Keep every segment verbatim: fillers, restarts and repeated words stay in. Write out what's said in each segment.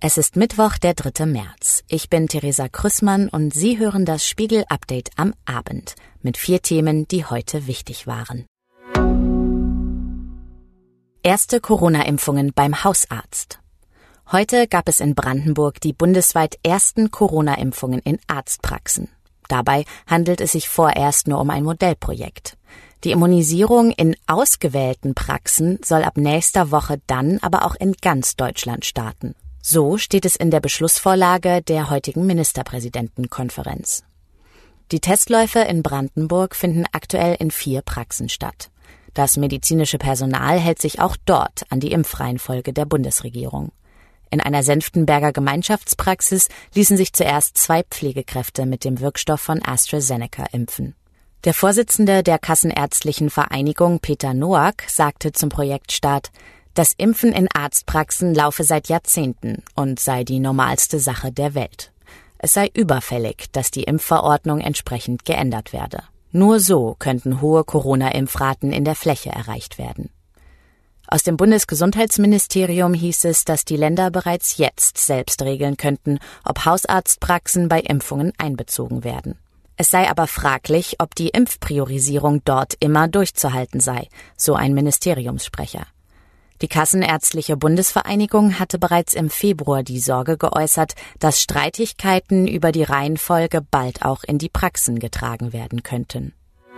Es ist Mittwoch, der dritte März. Ich bin Theresa Krüssmann und Sie hören das Spiegel-Update am Abend mit vier Themen, die heute wichtig waren. Erste Corona-Impfungen beim Hausarzt. Heute gab es in Brandenburg die bundesweit ersten Corona-Impfungen in Arztpraxen. Dabei handelt es sich vorerst nur um ein Modellprojekt. Die Immunisierung in ausgewählten Praxen soll ab nächster Woche dann aber auch in ganz Deutschland starten. So steht es in der Beschlussvorlage der heutigen Ministerpräsidentenkonferenz. Die Testläufe in Brandenburg finden aktuell in vier Praxen statt. Das medizinische Personal hält sich auch dort an die Impfreihenfolge der Bundesregierung. In einer Senftenberger Gemeinschaftspraxis ließen sich zuerst zwei Pflegekräfte mit dem Wirkstoff von AstraZeneca impfen. Der Vorsitzende der Kassenärztlichen Vereinigung, Peter Noack, sagte zum Projektstart, das Impfen in Arztpraxen laufe seit Jahrzehnten und sei die normalste Sache der Welt. Es sei überfällig, dass die Impfverordnung entsprechend geändert werde. Nur so könnten hohe Corona-Impfraten in der Fläche erreicht werden. Aus dem Bundesgesundheitsministerium hieß es, dass die Länder bereits jetzt selbst regeln könnten, ob Hausarztpraxen bei Impfungen einbezogen werden. Es sei aber fraglich, ob die Impfpriorisierung dort immer durchzuhalten sei, so ein Ministeriumssprecher. Die Kassenärztliche Bundesvereinigung hatte bereits im Februar die Sorge geäußert, dass Streitigkeiten über die Reihenfolge bald auch in die Praxen getragen werden könnten.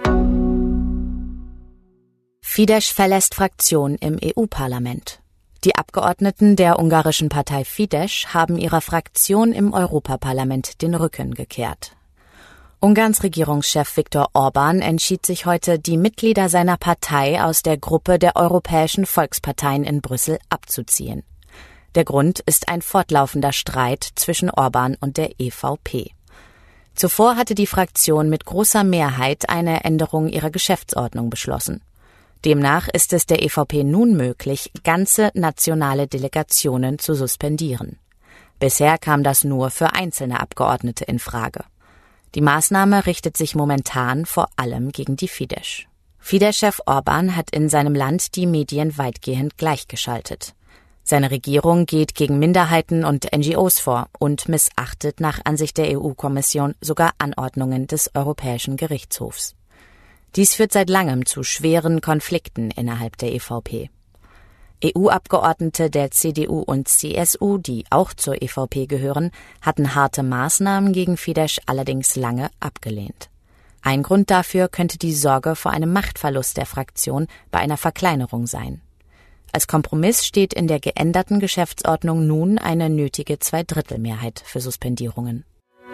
Fidesz verlässt Fraktion im E U-Parlament. Die Abgeordneten der ungarischen Partei Fidesz haben ihrer Fraktion im Europaparlament den Rücken gekehrt. Ungarns Regierungschef Viktor Orbán entschied sich heute, die Mitglieder seiner Partei aus der Gruppe der europäischen Volksparteien in Brüssel abzuziehen. Der Grund ist ein fortlaufender Streit zwischen Orbán und der E V P. Zuvor hatte die Fraktion mit großer Mehrheit eine Änderung ihrer Geschäftsordnung beschlossen. Demnach ist es der E V P nun möglich, ganze nationale Delegationen zu suspendieren. Bisher kam das nur für einzelne Abgeordnete in Frage. Die Maßnahme richtet sich momentan vor allem gegen die Fidesz. Fidesz-Chef Orbán hat in seinem Land die Medien weitgehend gleichgeschaltet. Seine Regierung geht gegen Minderheiten und N G Os vor und missachtet nach Ansicht der E U-Kommission sogar Anordnungen des Europäischen Gerichtshofs. Dies führt seit langem zu schweren Konflikten innerhalb der E V P. E U-Abgeordnete der C D U und C S U, die auch zur E V P gehören, hatten harte Maßnahmen gegen Fidesz allerdings lange abgelehnt. Ein Grund dafür könnte die Sorge vor einem Machtverlust der Fraktion bei einer Verkleinerung sein. Als Kompromiss steht in der geänderten Geschäftsordnung nun eine nötige Zweidrittelmehrheit für Suspendierungen.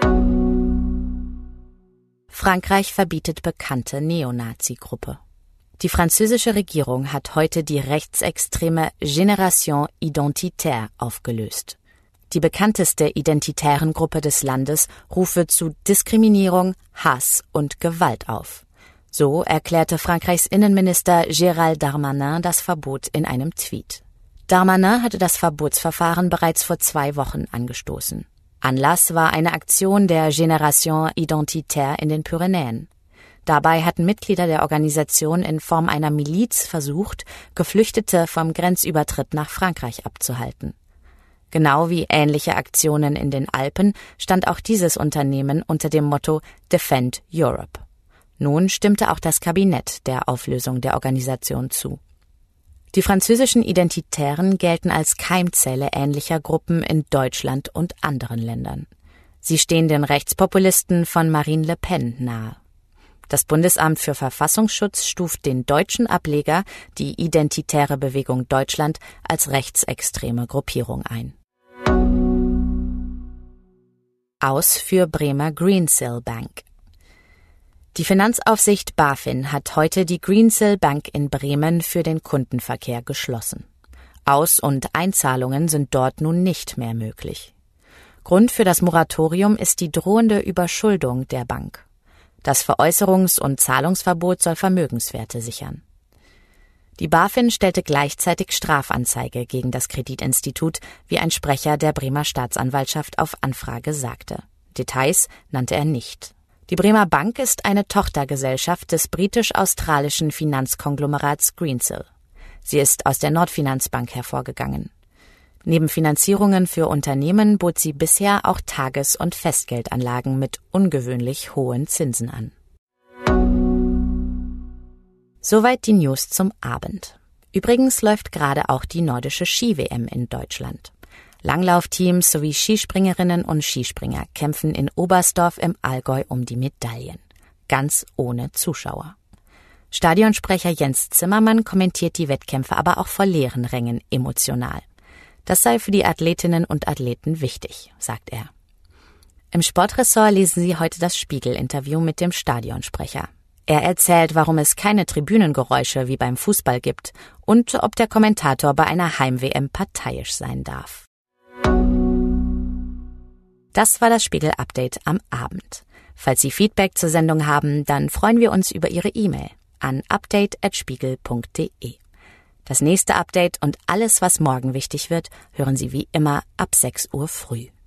Frankreich verbietet bekannte Neonazi-Gruppe. Die französische Regierung hat heute die rechtsextreme Génération Identitaire aufgelöst. Die bekannteste identitären Gruppe des Landes rufe zu Diskriminierung, Hass und Gewalt auf. So erklärte Frankreichs Innenminister Gérald Darmanin das Verbot in einem Tweet. Darmanin hatte das Verbotsverfahren bereits vor zwei Wochen angestoßen. Anlass war eine Aktion der Génération Identitaire in den Pyrenäen. Dabei hatten Mitglieder der Organisation in Form einer Miliz versucht, Geflüchtete vom Grenzübertritt nach Frankreich abzuhalten. Genau wie ähnliche Aktionen in den Alpen stand auch dieses Unternehmen unter dem Motto Defend Europe. Nun stimmte auch das Kabinett der Auflösung der Organisation zu. Die französischen Identitären gelten als Keimzelle ähnlicher Gruppen in Deutschland und anderen Ländern. Sie stehen den Rechtspopulisten von Marine Le Pen nahe. Das Bundesamt für Verfassungsschutz stuft den deutschen Ableger, die Identitäre Bewegung Deutschland, als rechtsextreme Gruppierung ein. Aus für Bremer Greensill Bank. Die Finanzaufsicht BaFin hat heute die Greensill Bank in Bremen für den Kundenverkehr geschlossen. Aus- und Einzahlungen sind dort nun nicht mehr möglich. Grund für das Moratorium ist die drohende Überschuldung der Bank. Das Veräußerungs- und Zahlungsverbot soll Vermögenswerte sichern. Die BaFin stellte gleichzeitig Strafanzeige gegen das Kreditinstitut, wie ein Sprecher der Bremer Staatsanwaltschaft auf Anfrage sagte. Details nannte er nicht. Die Bremer Bank ist eine Tochtergesellschaft des britisch-australischen Finanzkonglomerats Greensill. Sie ist aus der Nordfinanzbank hervorgegangen. Neben Finanzierungen für Unternehmen bot sie bisher auch Tages- und Festgeldanlagen mit ungewöhnlich hohen Zinsen an. Soweit die News zum Abend. Übrigens läuft gerade auch die nordische Ski-W M in Deutschland. Langlaufteams sowie Skispringerinnen und Skispringer kämpfen in Oberstdorf im Allgäu um die Medaillen. Ganz ohne Zuschauer. Stadionsprecher Jens Zimmermann kommentiert die Wettkämpfe aber auch vor leeren Rängen emotional. Das sei für die Athletinnen und Athleten wichtig, sagt er. Im Sportressort lesen Sie heute das Spiegel-Interview mit dem Stadionsprecher. Er erzählt, warum es keine Tribünengeräusche wie beim Fußball gibt und ob der Kommentator bei einer Heim-W M parteiisch sein darf. Das war das Spiegel-Update am Abend. Falls Sie Feedback zur Sendung haben, dann freuen wir uns über Ihre E-Mail an update at spiegel punkt de. Das nächste Update und alles, was morgen wichtig wird, hören Sie wie immer ab sechs Uhr früh.